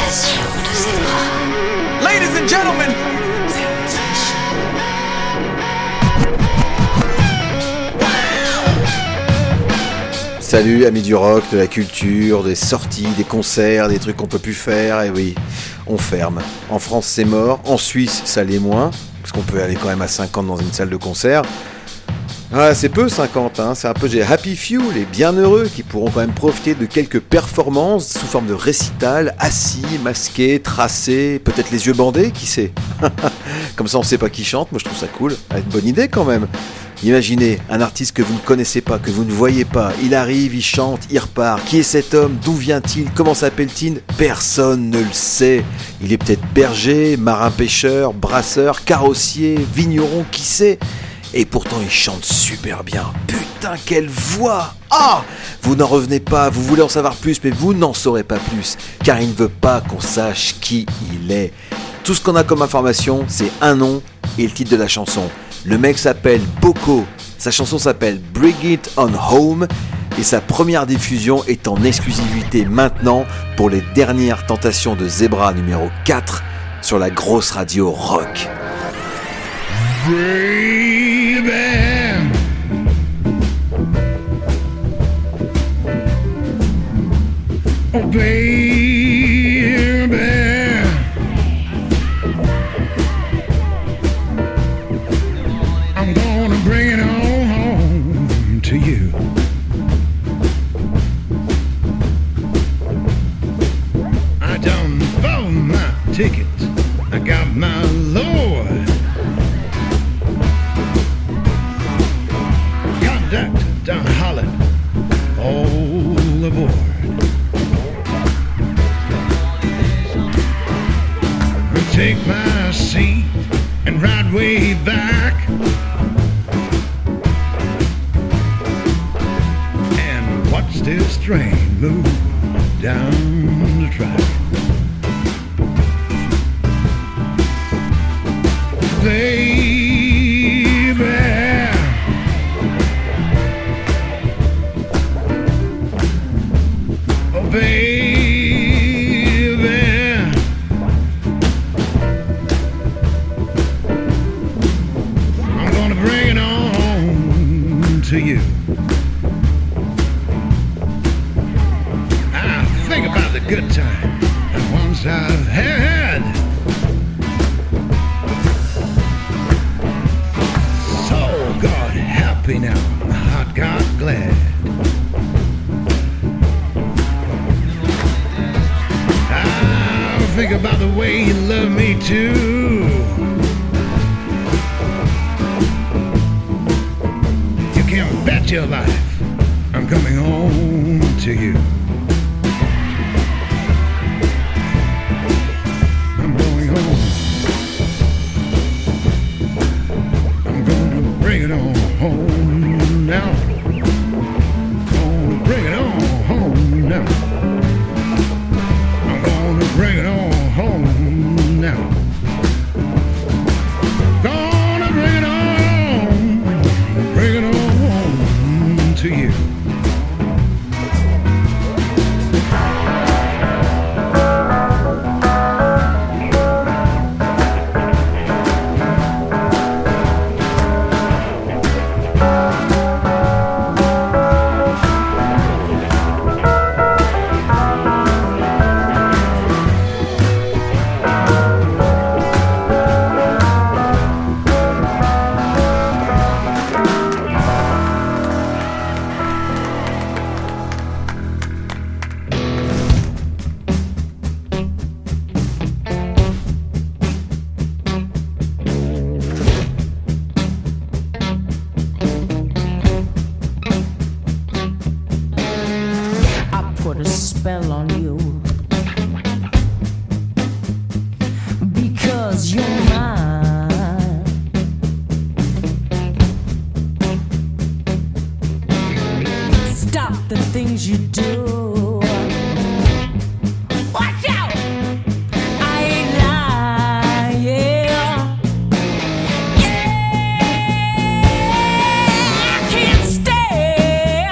Ladies and gentlemen, salut amis du rock, de la culture, des sorties, des concerts, des trucs qu'on peut plus faire, et oui, on ferme. En France c'est mort, en Suisse ça l'est moins, parce qu'on peut aller quand même à 50 dans une salle de concert. Ah, c'est peu 50, hein. C'est un peu des happy few, les bienheureux qui pourront quand même profiter de quelques performances sous forme de récital, assis, masqués, tracés, peut-être les yeux bandés, qui sait. Comme ça on sait pas qui chante, moi je trouve ça cool, une bonne idée quand même. Imaginez un artiste que vous ne connaissez pas, que vous ne voyez pas, il arrive, il chante, il repart. Qui est cet homme? D'où vient-il? Comment s'appelle-t-il? Personne ne le sait. Il est peut-être berger, marin-pêcheur, brasseur, carrossier, vigneron, qui sait? Et pourtant il chante super bien. Putain, quelle voix! Ah! Vous n'en revenez pas, vous voulez en savoir plus, mais vous n'en saurez pas plus, car il ne veut pas qu'on sache qui il est. Tout ce qu'on a comme information, c'est un nom et le titre de la chanson. Le mec s'appelle Boko, sa chanson s'appelle Bring It On Home et sa première diffusion est en exclusivité maintenant pour les dernières tentations de Zebra numéro 4 sur la grosse radio rock. Baby, oh baby, I'm gonna bring it on home to you. I done bought my tickets, I got my Lord. Conductor Don Holland, all aboard. Take my seat and ride way back and watch this train move down the track. Baby, oh baby, to you. I think about the good time that once I've had. So God happy now, my heart got glad. I think about the way you love me too. Bet your life I'm coming home to you. I'm going home. I'm gonna bring it on home now. Gonna bring it on home now. I'm gonna bring it on home now. Gonna bring it on, bring it on to you.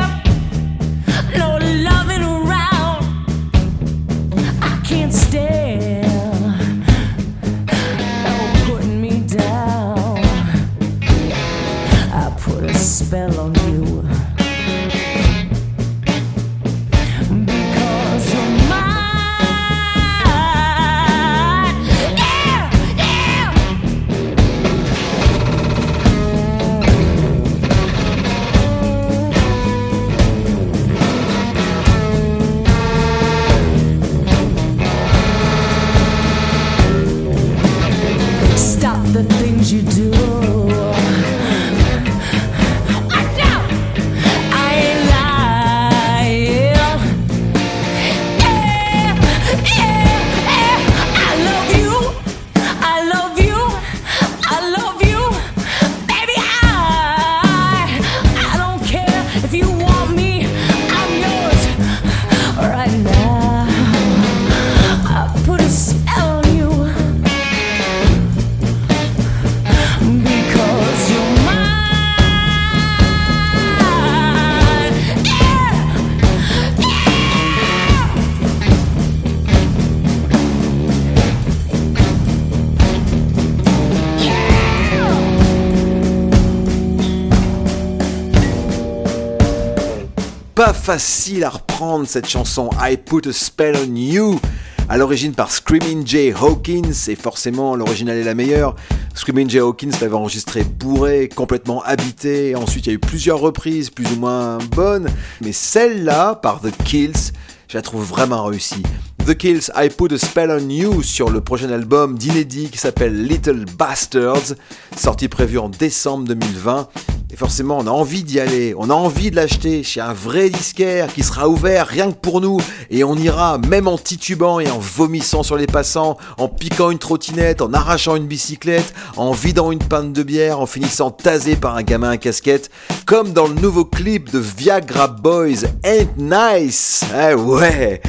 Can't stay Pas facile à reprendre cette chanson I Put a Spell on You, à l'origine par Screaming Jay Hawkins, et forcément l'original est la meilleure. Screaming Jay Hawkins l'avait enregistré bourré, complètement habité, ensuite il y a eu plusieurs reprises plus ou moins bonnes, mais celle-là, par The Kills, je la trouve vraiment réussie. The Kills, I Put a Spell on You, sur le prochain album d'inédit qui s'appelle Little Bastards, sorti prévu en décembre 2020. Et forcément, on a envie d'y aller, on a envie de l'acheter chez un vrai disquaire qui sera ouvert rien que pour nous. Et on ira, même en titubant et en vomissant sur les passants, en piquant une trottinette, en arrachant une bicyclette, en vidant une pinte de bière, en finissant tasé par un gamin à casquette, comme dans le nouveau clip de Viagra Boys, Ain't Nice. Ah ouais,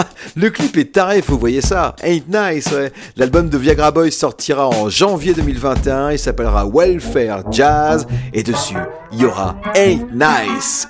le clip est taré, vous voyez ça, Ain't Nice, ouais. L'album de Viagra Boys sortira en janvier 2021, il s'appellera Welfare Jazz, et dessus, il y aura Ain't Nice.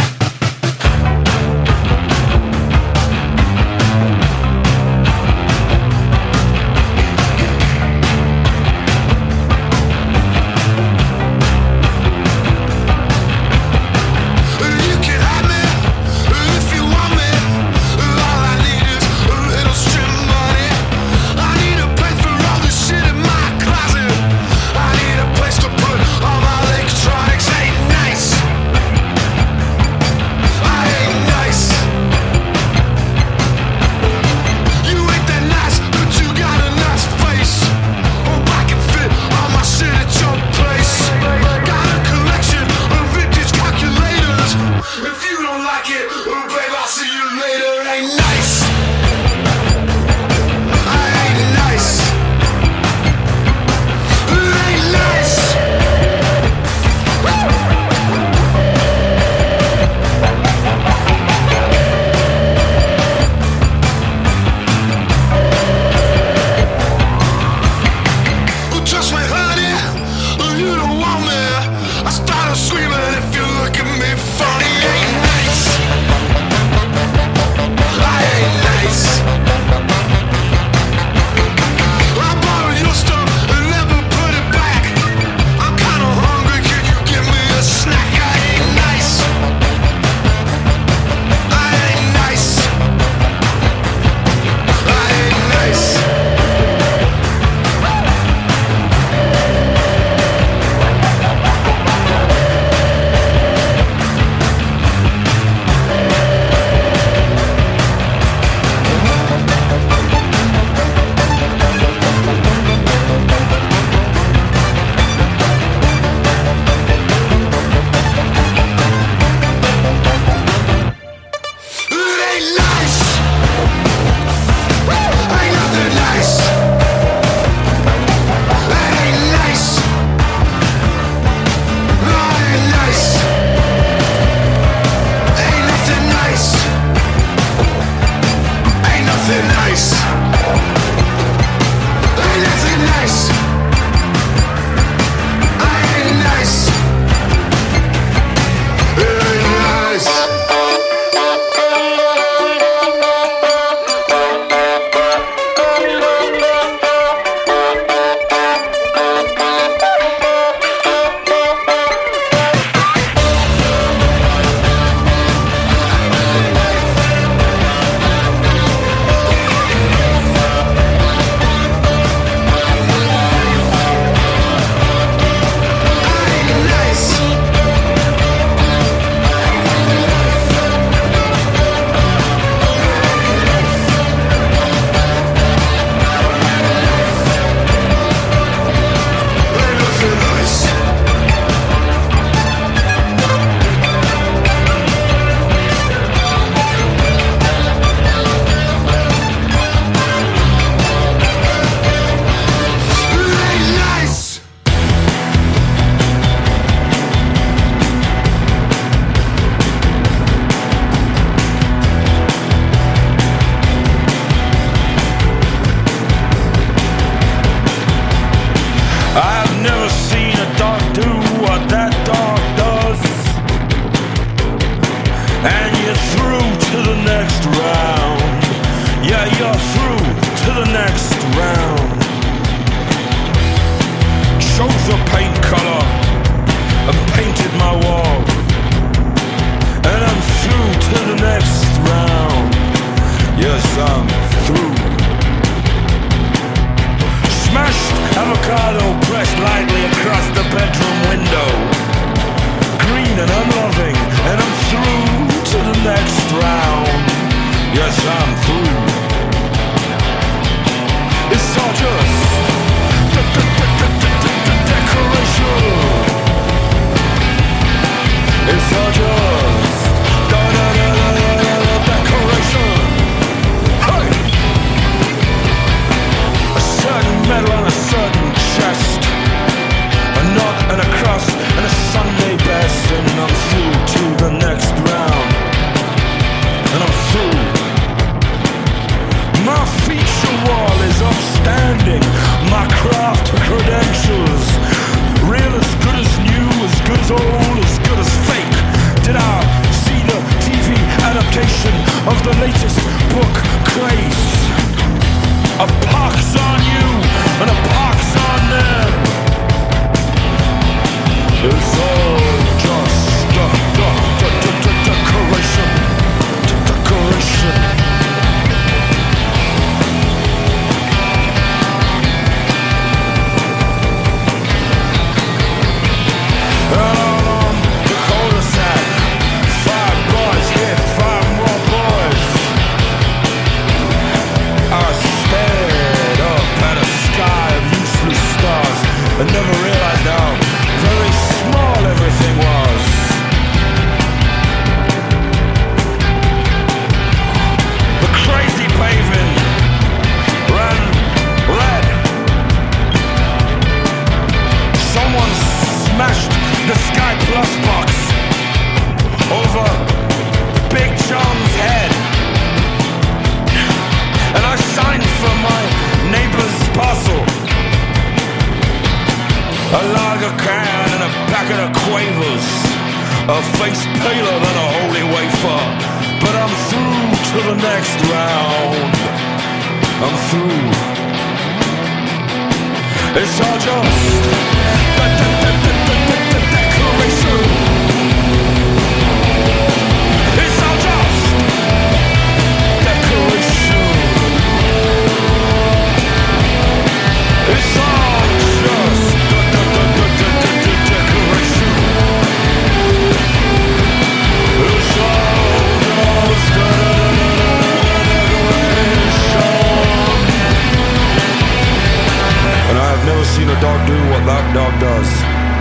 painted my wall, and I'm through to the next round. Yes, I'm through. Smashed avocado pressed lightly across the bedroom window. Green and unloving, and I'm through to the next round. Yes, I'm through. It's all just decoration. It's all just decoration. Hey! A certain medal on a certain chest, a knot and a cross and a Sunday best, and I'm through to the next round. And I'm through. My feature wall is upstanding. My craft credentials, real as good as new, as good as old, as good as fake. Did I see the TV adaptation of the latest book craze? A pox on you and a pox on them. It's all just decoration. Decoration. I never realized how very small everything was. The crazy paving ran red. Someone smashed the Sky Plus box over Big John's head. And I signed for my neighbor's parcel a lager can and a packet of Quavers, a face paler than a holy wafer. But I'm through to the next round. I'm through. It's all just decoration. It's all just decoration. It's all just and I have never seen a dog do what that dog does.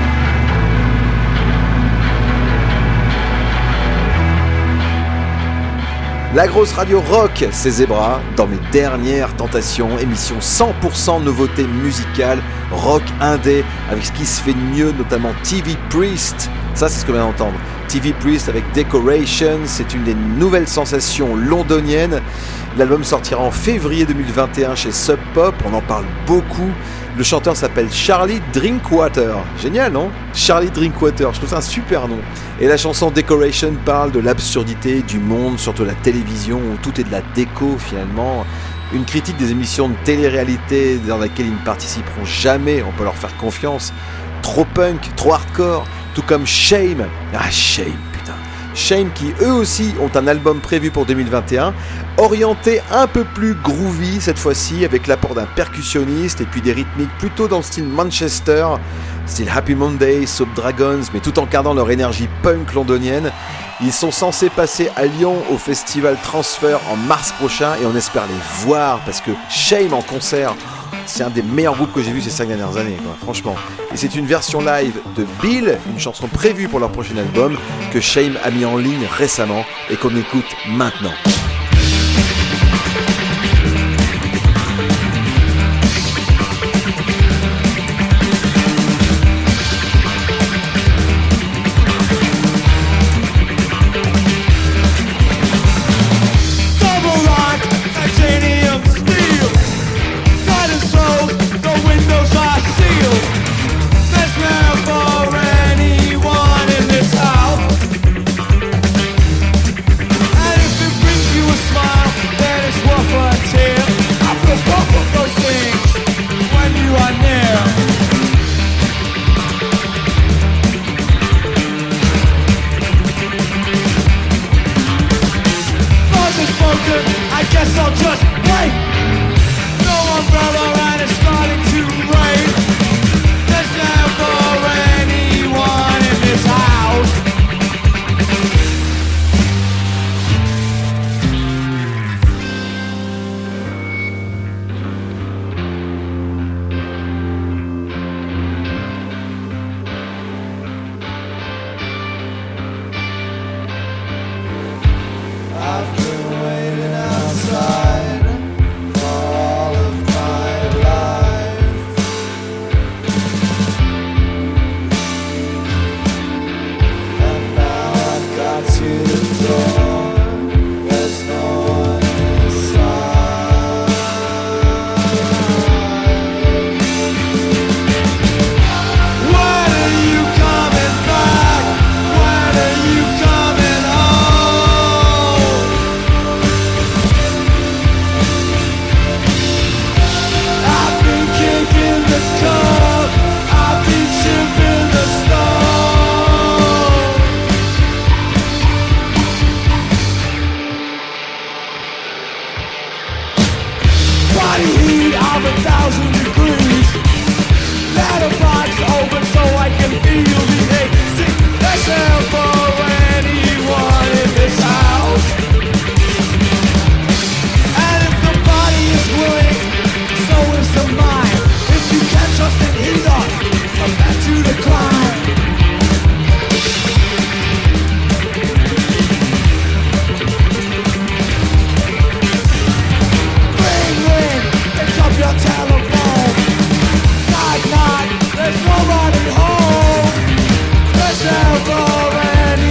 La grosse radio rock, c'est Zebra, dans mes dernières tentations, émission 100% nouveauté musicale, rock indé, avec ce qui se fait de mieux, notamment TV Priest. Ça, c'est ce que l'on vient d'entendre. TV Priest avec Decoration, c'est une des nouvelles sensations londoniennes. L'album sortira en février 2021 chez Sub Pop, on en parle beaucoup. Le chanteur s'appelle Charlie Drinkwater. Génial, non ? Charlie Drinkwater, je trouve ça un super nom. Et la chanson Decoration parle de l'absurdité du monde, surtout la télévision, où tout est de la déco finalement. Une critique des émissions de télé-réalité dans laquelle ils ne participeront jamais, on peut leur faire confiance. Trop punk, trop hardcore, tout comme Shame. Ah, Shame, putain. Shame qui eux aussi ont un album prévu pour 2021, orienté un peu plus groovy cette fois-ci, avec l'apport d'un percussionniste et puis des rythmiques plutôt dans le style Manchester, style Happy Monday, Soap Dragons, mais tout en gardant leur énergie punk londonienne. Ils sont censés passer à Lyon au festival Transfer en mars prochain et on espère les voir parce que Shame en concert, c'est un des meilleurs groupes que j'ai vu ces 5 dernières années, quoi, franchement. Et c'est une version live de Bill, une chanson prévue pour leur prochain album que Shame a mis en ligne récemment et qu'on écoute maintenant. Brings feel the AC. That's hell for anyone in this house. And if the body is willing, so is the mind. If you can't trust it either, come back to the climb. Your telephone. Knock, knock, there's nobody home. There's never any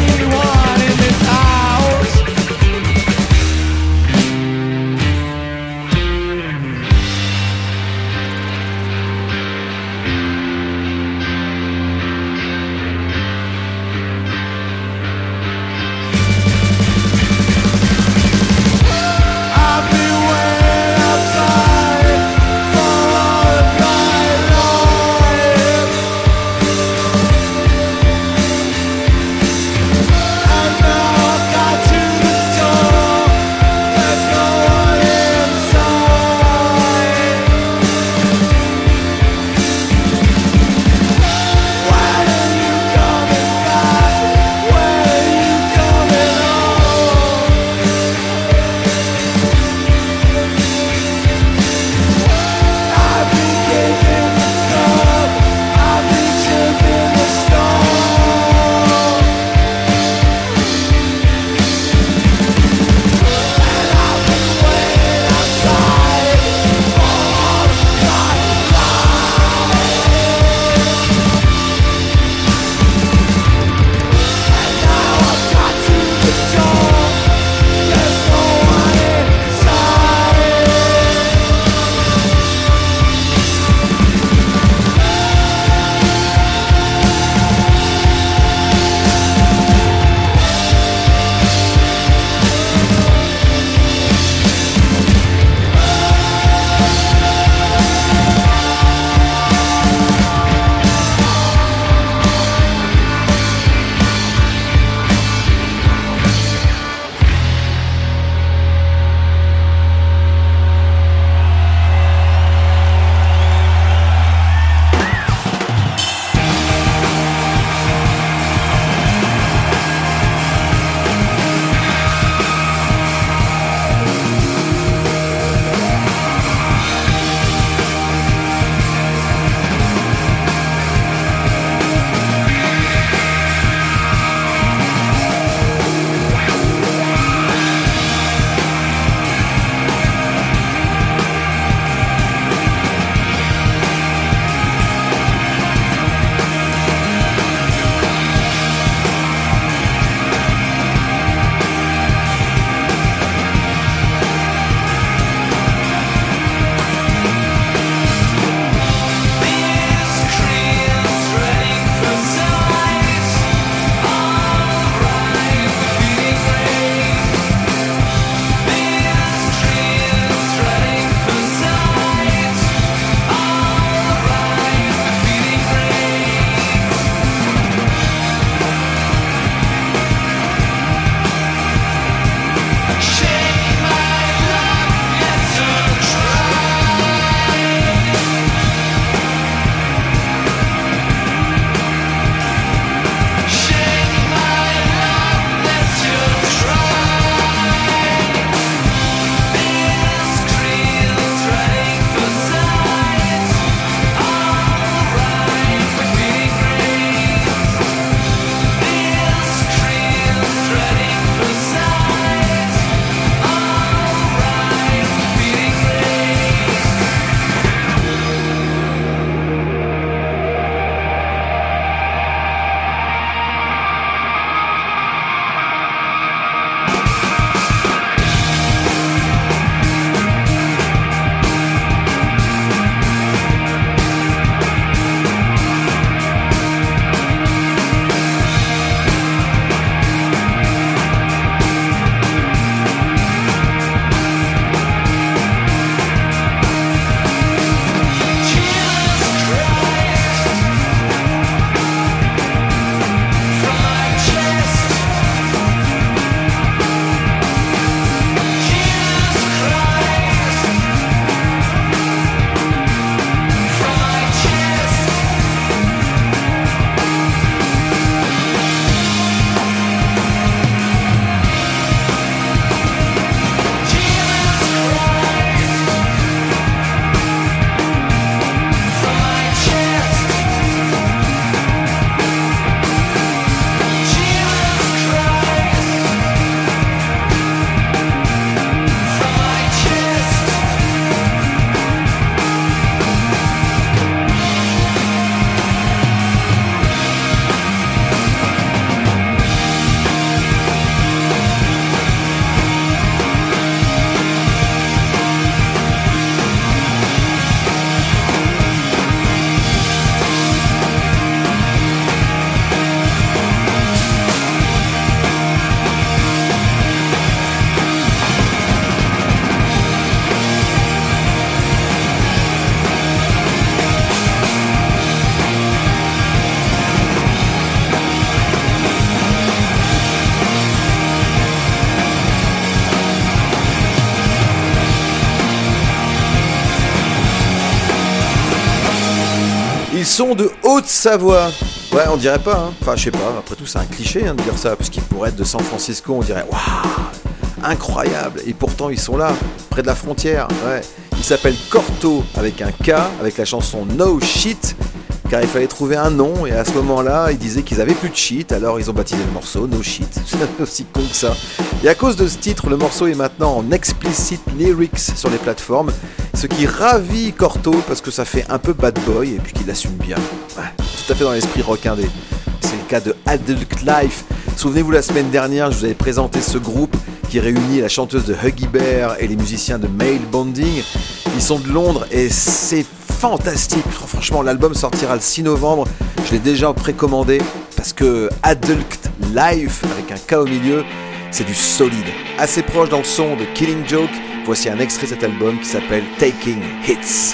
Ils sont de Haute-Savoie. Ouais, on dirait pas, hein. Enfin, je sais pas, après tout, c'est un cliché de dire ça, parce qu'ils pourraient être de San Francisco, on dirait waouh, incroyable. Et pourtant, ils sont là, près de la frontière. Ouais. Ils s'appellent Corto, avec un K, avec la chanson No Shit, car il fallait trouver un nom, et à ce moment-là, ils disaient qu'ils avaient plus de shit, alors ils ont baptisé le morceau No Shit. C'est aussi con que ça. Et à cause de ce titre, le morceau est maintenant en explicit lyrics sur les plateformes, ce qui ravit Corto parce que ça fait un peu bad boy et puis qu'il assume bien. Ouais, tout à fait dans l'esprit rock indé. C'est le cas de Adult Life. Souvenez-vous, la semaine dernière, je vous avais présenté ce groupe qui réunit la chanteuse de Huggy Bear et les musiciens de Male Bonding. Ils sont de Londres et c'est fantastique. Franchement, l'album sortira le 6 novembre. Je l'ai déjà précommandé parce que Adult Life, avec un K au milieu, c'est du solide. Assez proche dans le son de Killing Joke. Voici un extrait de cet album qui s'appelle Taking Hits.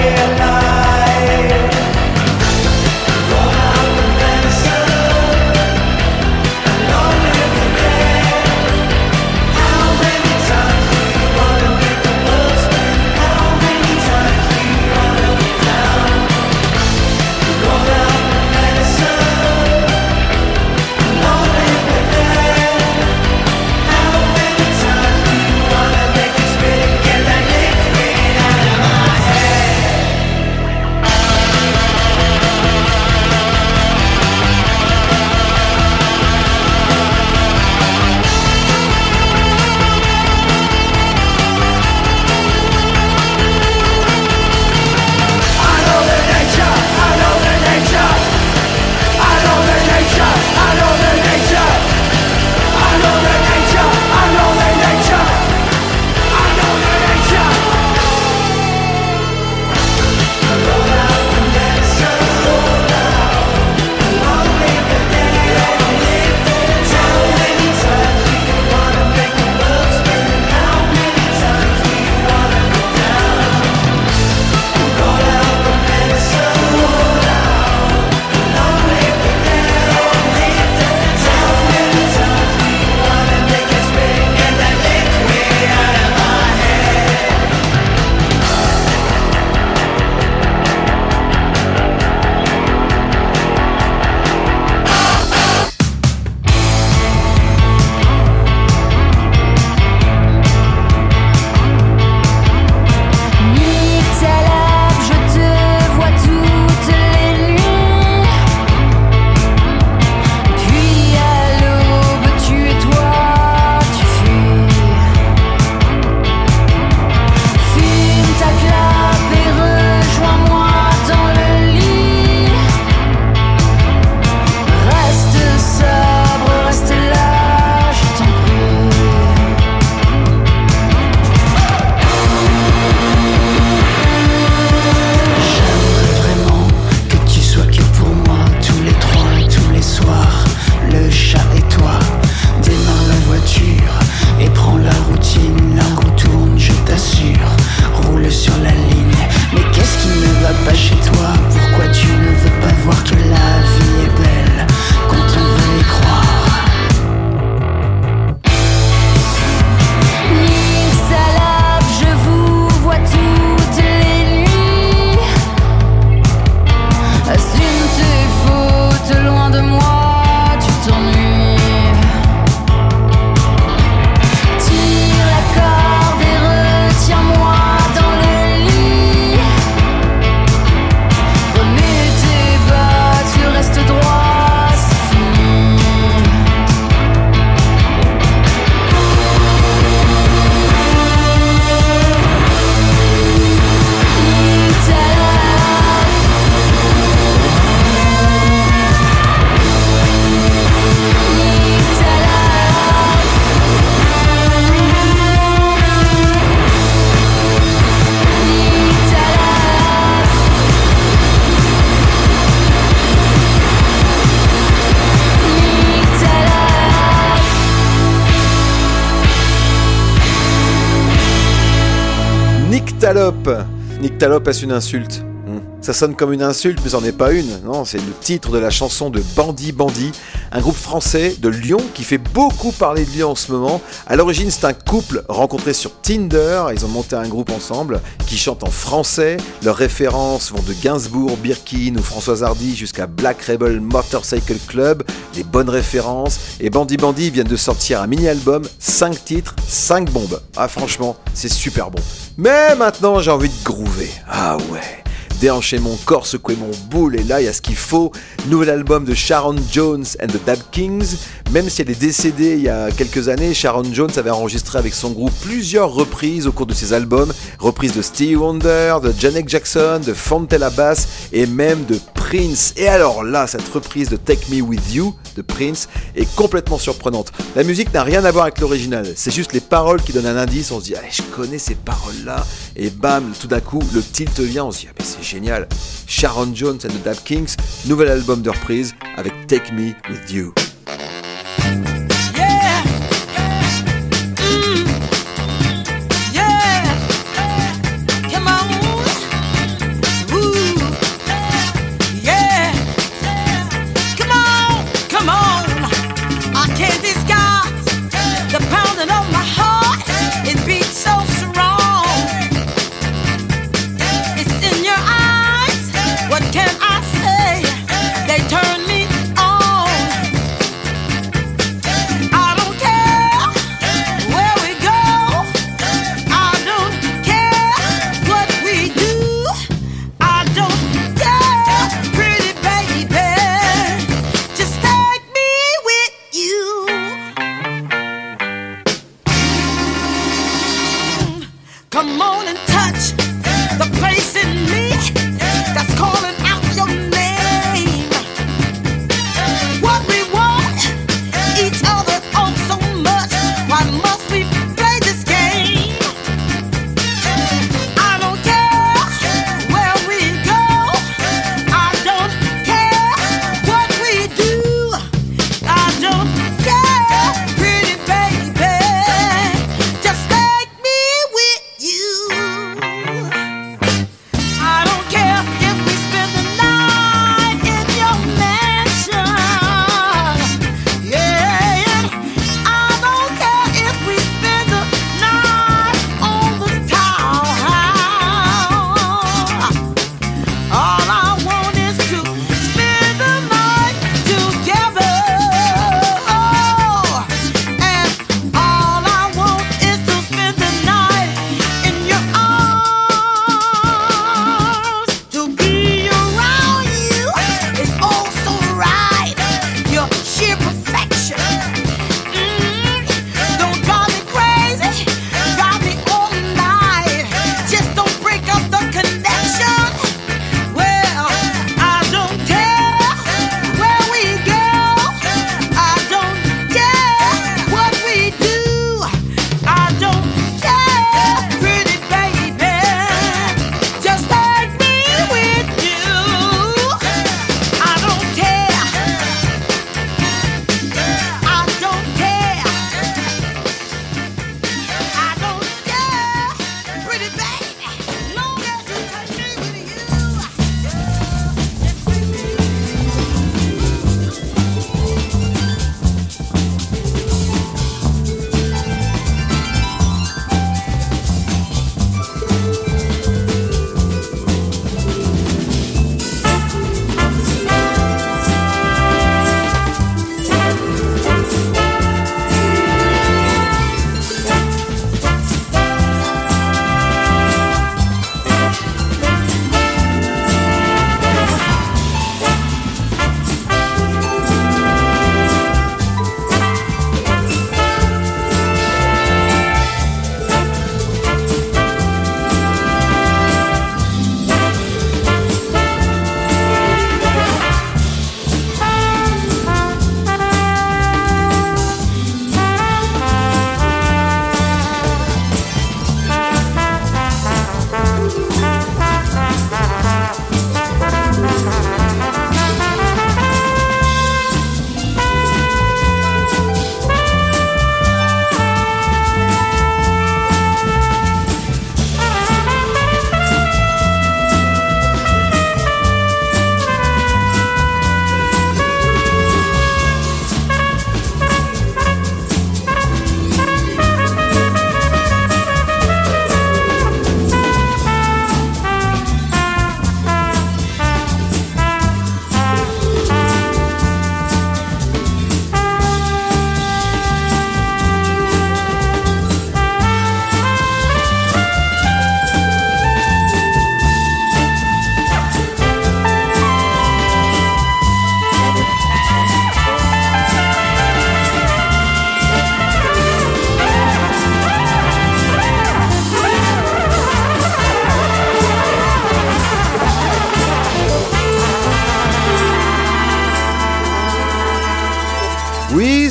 Materialize. pas chez toi, pourquoi tu ne veux pas voir que la vie est belle quand on veut y croire. Nick Salab, je vous vois toutes les nuits. Assume tes fautes, loin de moi, tu t'ennuies. Tire la corde et retiens-moi dans le lit. Remets tes bas, tu restes droit, c'est fini. Nick Talop. Nick Talop, est-ce une insulte? Ça sonne comme une insulte, mais c'en est pas une. Non, c'est le titre de la chanson de Bandit Bandit, un groupe français de Lyon qui fait beaucoup parler de lui en ce moment. À l'origine, c'est un couple rencontré sur Tinder. Ils ont monté un groupe ensemble qui chante en français. Leurs références vont de Gainsbourg, Birkin ou Françoise Hardy jusqu'à Black Rebel Motorcycle Club. Des bonnes références. Et Bandit Bandit viennent de sortir un mini-album, 5 titres, 5 bombes. Ah, franchement, c'est super bon. Mais maintenant, j'ai envie de groover. Ah ouais, déhancher mon corps, secouer mon boule, et là il y a ce qu'il faut. Nouvel album de Sharon Jones and the Dab Kings. Même si elle est décédée il y a quelques années, Sharon Jones avait enregistré avec son groupe plusieurs reprises au cours de ses albums. Reprises de Stevie Wonder, de Janet Jackson, de Fontella Bass et même de Prince. Et alors là, cette reprise de Take Me With You de Prince est complètement surprenante. La musique n'a rien à voir avec l'original, c'est juste les paroles qui donnent un indice. On se dit, allez, je connais ces paroles-là, et bam, tout d'un coup, le tilt vient, on se dit, ah, mais c'est génial. Sharon Jones and the Dab Kings, nouvel album de reprise avec Take Me With You. Yeah. Yeah. Come on. Ooh. Yeah. Come on. Come on. I can't disguise the pounding of my heart. It beats so strong. It's in your eyes. What can I say? They turn me on.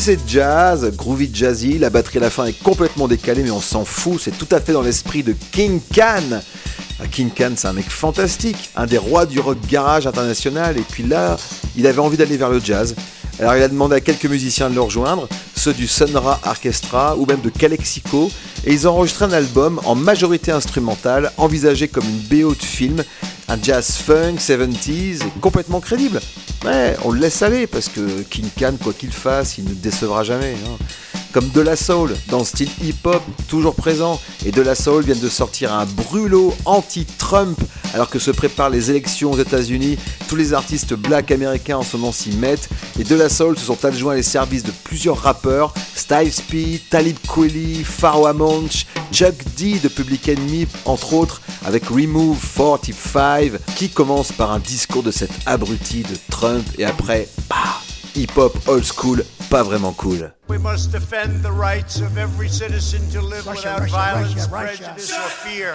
c'est jazz, groovy jazzy, la batterie à la fin est complètement décalée mais on s'en fout, c'est tout à fait dans l'esprit de King Khan. King Khan, c'est un mec fantastique, un des rois du rock garage international, et puis là, il avait envie d'aller vers le jazz. Alors il a demandé à quelques musiciens de le rejoindre, ceux du Sun Ra Orchestra ou même de Calexico, et ils ont enregistré un album en majorité instrumentale, envisagé comme une BO de film, un jazz funk 70s, et complètement crédible. Ouais, on le laisse aller, parce que King Khan, quoi qu'il fasse, il ne décevra jamais. Hein. Comme De La Soul, dans le style hip-hop, toujours présent. Et De La Soul viennent de sortir un brûlot anti-Trump, alors que se préparent les élections aux États-Unis. Tous les artistes black américains en ce moment s'y mettent. Et De La Soul se sont adjoints les services de plusieurs rappeurs, Styles P, Talib Kweli, Pharoah Monch, Chuck D de Public Enemy, entre autres, avec Remove 45, qui commence par un discours de cet abruti de Trump, et après, bah, hip-hop old school, pas vraiment cool. We must defend the rights of every citizen to live without violence, prejudice, or fear.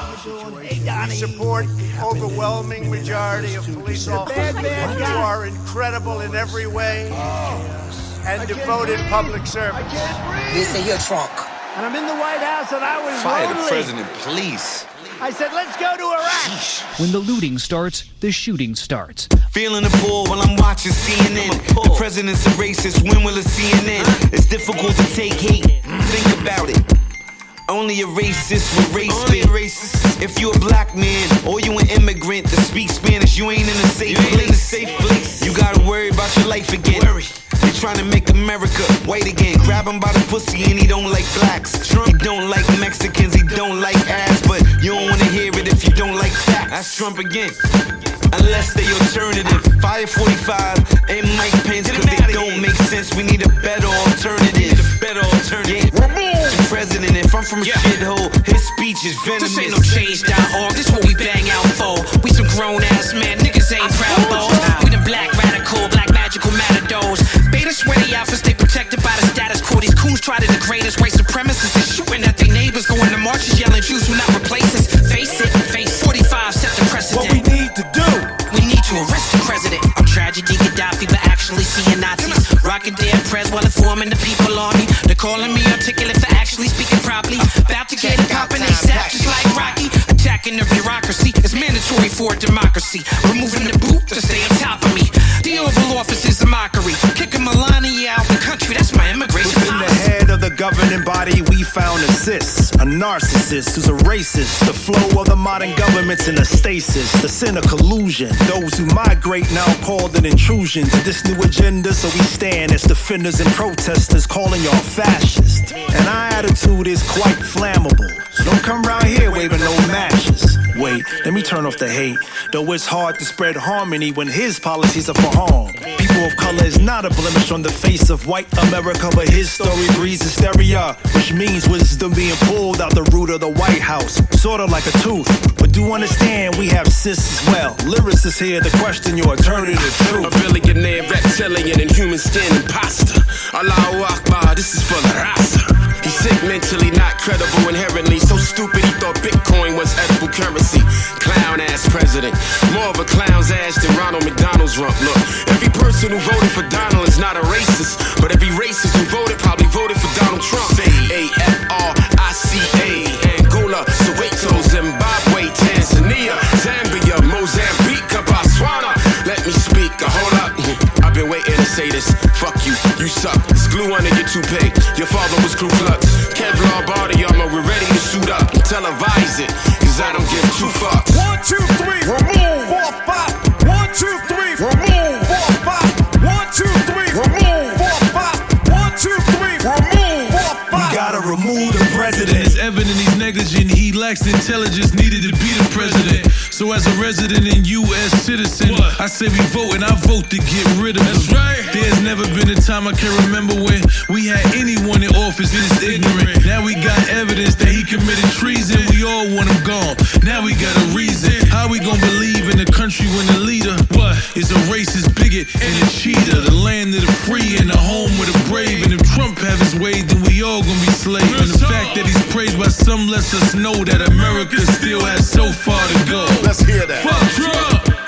We support the overwhelming majority of police officers who are incredible in every way and devoted public servants. They say you're drunk. And I'm in the White House and I was Fire lonely. the president, please. I said, let's go to Iraq. When the looting starts, the shooting starts. Feeling the pull while I'm watching CNN. The president's a racist, when will it CNN? It's difficult to take hate, think about it. Only a racist with race spit. If you a black man or you an immigrant that speaks Spanish, you ain't in a safe place. You gotta worry about your life again. They trying to make America white again. Grab him by the pussy and he don't like blacks. He don't like Mexicans, he don't like ass. But you don't wanna hear it if you don't like facts. That's Trump again. Unless they alternative. Fire 45 and Mike Pence, cause they don't make sense. We need a better alternative. The president, if I'm from a shithole, his speech is venomous. This ain't no change.org, this what we bang out for. We some grown ass men, niggas ain't proud balls. We the black radical, black magical matadors. Beta sweaty outfits, they protected by the status quo. These coons try to degrade us, white supremacists is shooting at their neighbors, going to marches, yelling Jews will not replace us. Face it, face 45, set the precedent. What we need to do. We need to arrest the president. I'm tragedy Gaddafi, but actually seeing Nazis. Rockin' dead press while informing the people on me. They're calling me articulate for actually speaking properly. About to get it poppin', ASAP, just like Rocky. Attacking the bureaucracy is mandatory for a democracy. Removing the boot to stay on top of me. The Oval Office is a mockery. Kicking Melania out the country, that's my immigration Within the head of the governing body, we found a cis, a narcissist who's a racist. The flow of the modern government's in a stasis. The sin of collusion. Those who migrate now called an intrusion to this new agenda, so we stand as defenders and protesters, calling y'all fascist. And our attitude is quite flammable, so don't come round here waving no matches. Wait, let me turn off the hate. Though it's hard to spread harmony when his policies are for harm. People of color is not a blemish on the face of white America, but his story breeds hysteria, which means wisdom being pulled out the root of the White House, sort of like a tooth. But do understand we have cis as well. Lyricists here to question your alternative truth. A billionaire, reptilian, and human skin imposter. Allahu Akbar, this is for the Rasa. He's sick mentally, not credible inherently. So stupid he thought Bitcoin was edible currency. Clown ass president, more of a clown's ass than Ronald McDonald's rump. Look, every person who voted for Donald is not a racist, but every racist who voted probably voted for Donald Trump. AFRICA, Angola, Soweto, Zimbabwe, Tanzania, Zambia, Mozambique, Botswana. Let me speak, hold up. I've been waiting to say this. Fuck you, you suck. It's glue under your toupee. Your father was Ku Klux. Kevlar body armor, we're ready to shoot up. Televise it, cause I don't give two fucks. 1, 2, 3, remove 4, 5. 1, 2, 3, remove 4, 5. 1, 2, 3, remove 4, 5. 1, 2, 3, remove 4, 5. We gotta remove the president. It's evident he's negligent. He lacks the intelligence needed to be the president. So as a resident and U.S. citizen, I say we vote and I vote to get rid of him. That's right. There's never been a time I can remember when we had anyone in office this ignorant. Now we got evidence that he committed treason. We all want him gone. Now we got a reason. How we gonna believe in a country when the leader is a racist bigot and a cheater? The land of the free and the home of the brave. And if Trump have his way, then we all gonna be slaves. And the fact that he's praised by some lets us know that America still has so far to go. Let's hear that. Fuck Trump! So we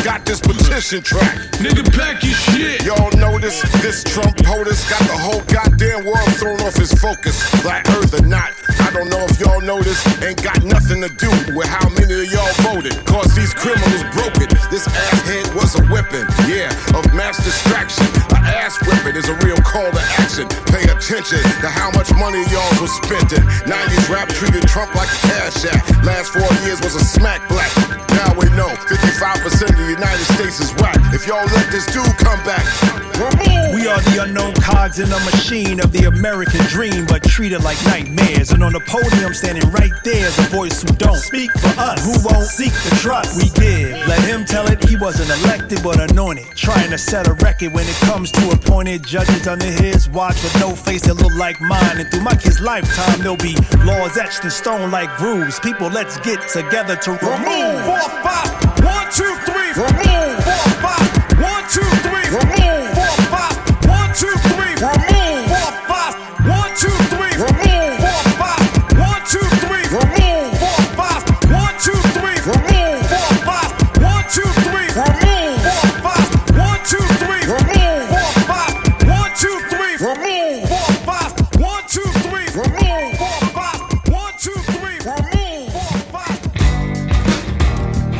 got this petition track. Nigga, pack your shit. Y'all notice this Trump POTUS got the whole goddamn world thrown off his focus. Flat Earth or not, I don't know if y'all notice. Ain't got nothing to do with how many of y'all voted. Cause these criminals broke it. This asshead was a weapon, yeah, of mass distraction. An ass whipping is a real call to action. Pay attention to how much money y'all was spent in. 90s rap treated Trump like a cash app. Last 4 years was a smack black. Now we know 55% of the United States is whack. If y'all let this dude come back, we are the unknown cogs in a machine of the American dream, but treated like nightmares. And on the podium, standing right there, the voice who don't speak for us, who won't seek the trust we give. Let him tell it, he wasn't elected but anointed, trying to set a record when it comes to appointed judges under his watch with no face that look like mine. And through my kid's lifetime, there'll be laws etched in stone like grooves. People, let's get together to remove 4, 5, 1, 2, 3. Remove 4, 5, 1, 2, 3. Remove 4, 5, 1, 2, 3. Remove 4, 5, 1, 2, 3. Remove 4, 5, 1, 2, 3. Remove 4, 5, 1, 2, 3. Remove 4, 5, 1, 2, 3. Remove 4, 5, 1, 2, 3. Remove 4, 5, 1, 2, 3. Remove 4, 5, 1, 2, 3. Remove 4, 5, 1, 2, 3. Remove 4, 5.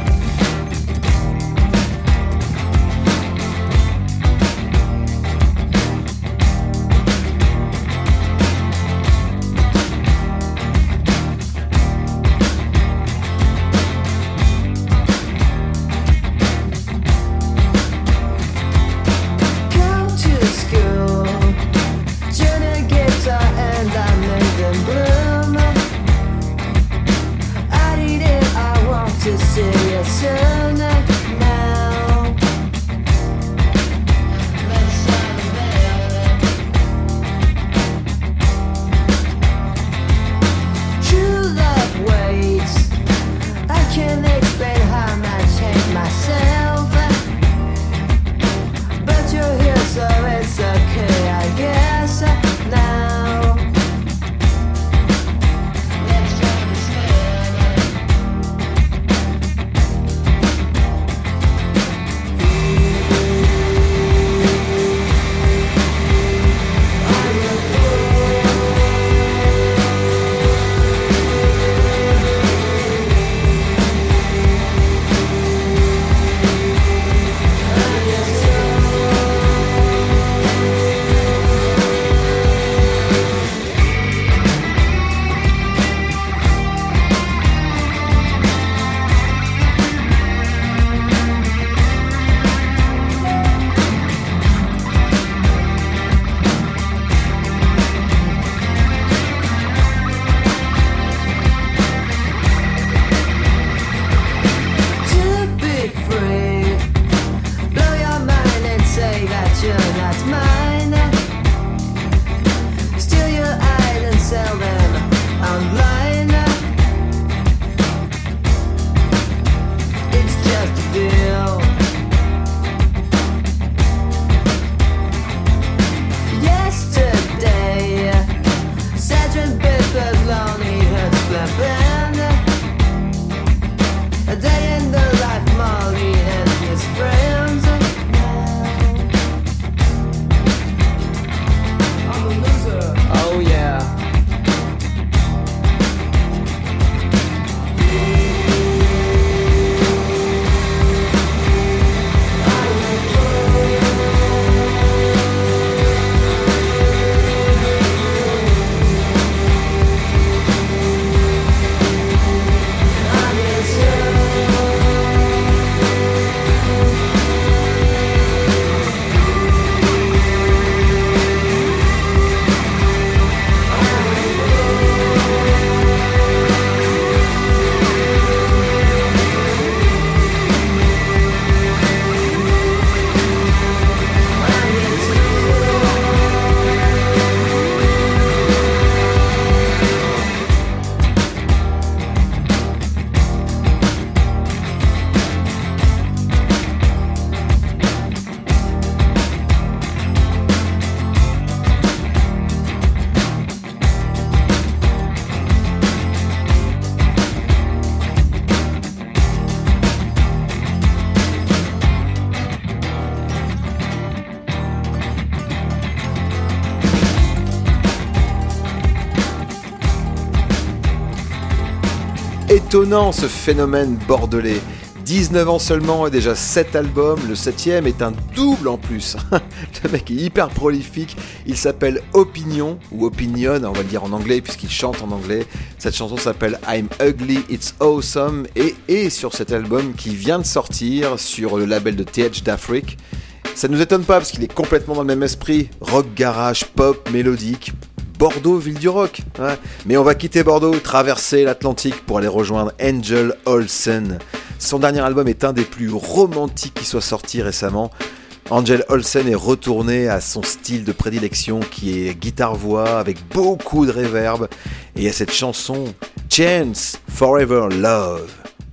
étonnant ce phénomène bordelais. 19 ans seulement et déjà 7 albums, le 7ème est un double en plus. Le mec est hyper prolifique, il s'appelle Opinion, ou Opinion, on va le dire en anglais puisqu'il chante en anglais. Cette chanson s'appelle I'm Ugly, It's Awesome et sur cet album qui vient de sortir sur le label de TH d'Afrique. Ça ne nous étonne pas parce qu'il est complètement dans le même esprit, rock garage, pop, mélodique. Bordeaux, ville du rock. Ouais. Mais on va quitter Bordeaux, traverser l'Atlantique pour aller rejoindre Angel Olsen. Son dernier album est un des plus romantiques qui soit sorti récemment. Angel Olsen est retourné à son style de prédilection qui est guitare-voix avec beaucoup de reverb. Et il y a cette chanson Chance Forever Love.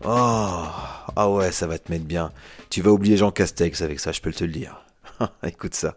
Oh, ah ouais, ça va te mettre bien. Tu vas oublier Jean Castex avec ça, je peux te le dire. Écoute ça.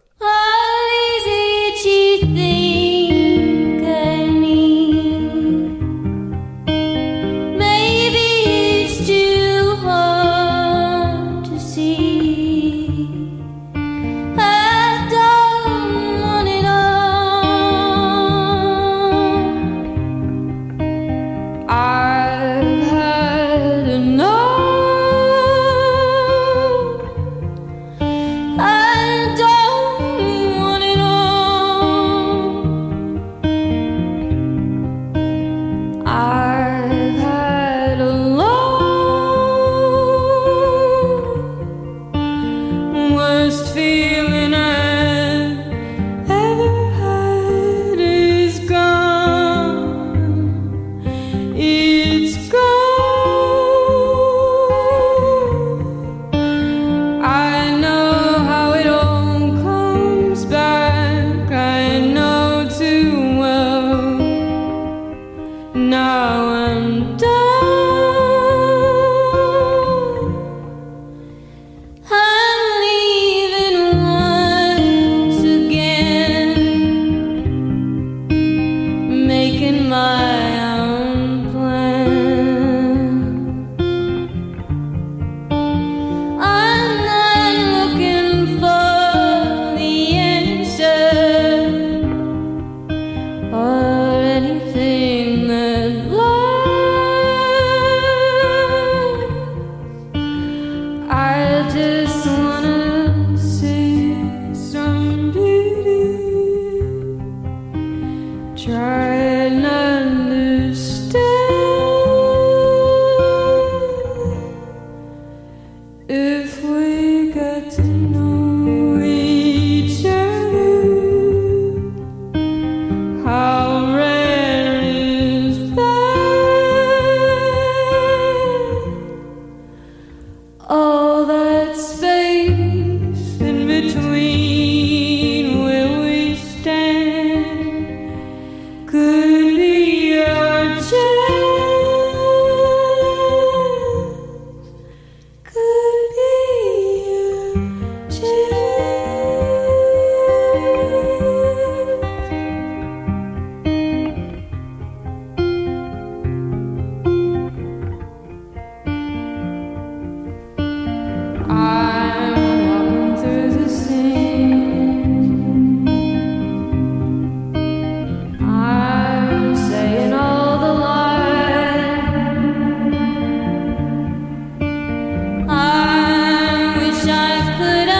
Could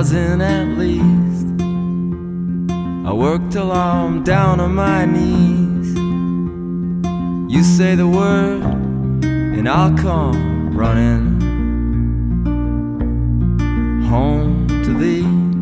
dozen at least. I work till I'm down on my knees. You say the word and I'll come running home to thee.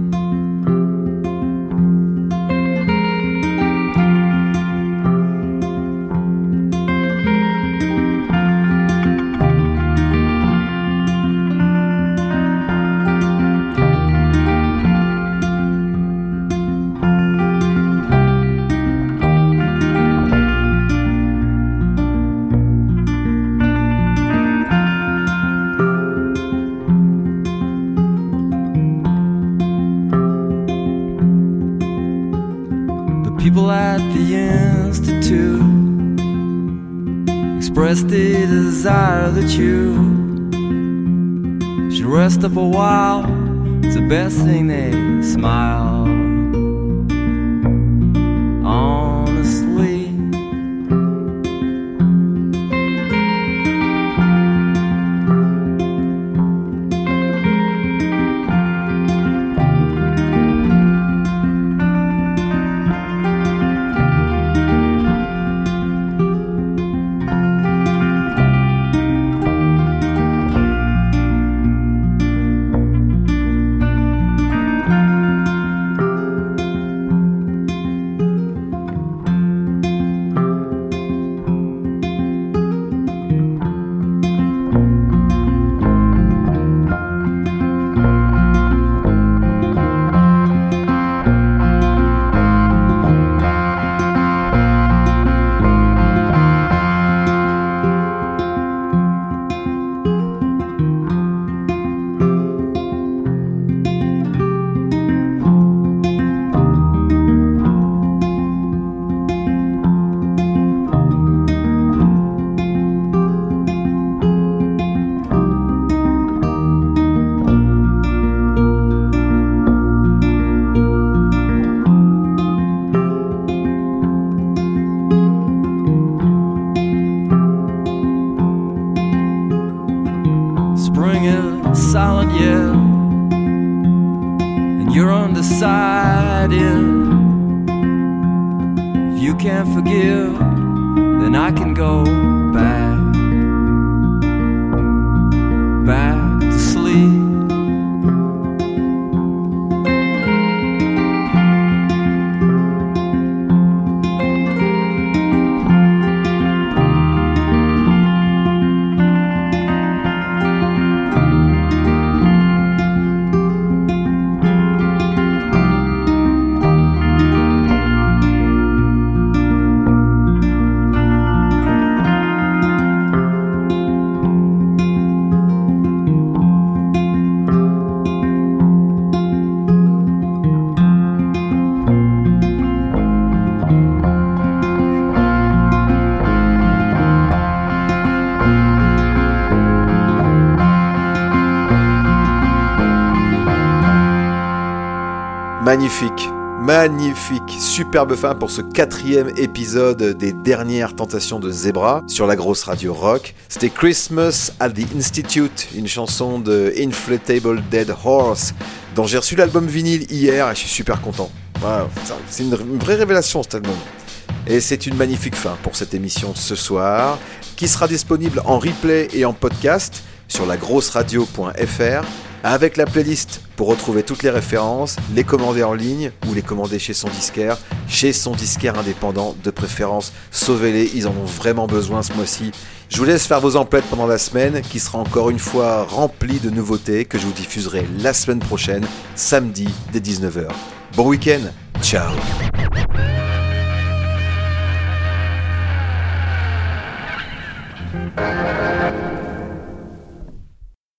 People at the Institute expressed the desire that you should rest up a while. It's the best thing, they smile. Honestly, spring is silent yet, and you're undecided. If you can't forgive, then I can go back to sleep. Magnifique, superbe fin pour ce 4e épisode des dernières tentations de Zebra sur la grosse radio rock. C'était Christmas at the Institute, une chanson de Inflatable Dead Horse, dont j'ai reçu l'album vinyle hier et je suis super content. Wow, c'est une vraie révélation cet album. Et c'est une magnifique fin pour cette émission ce soir, qui sera disponible en replay et en podcast sur lagrosseradio.fr, avec la playlist pour retrouver toutes les références, les commander en ligne ou les commander chez son disquaire indépendant de préférence. Sauvez-les, ils en ont vraiment besoin ce mois-ci. Je vous laisse faire vos emplettes pendant la semaine, qui sera encore une fois remplie de nouveautés que je vous diffuserai la semaine prochaine, samedi dès 19h. Bon week-end, ciao.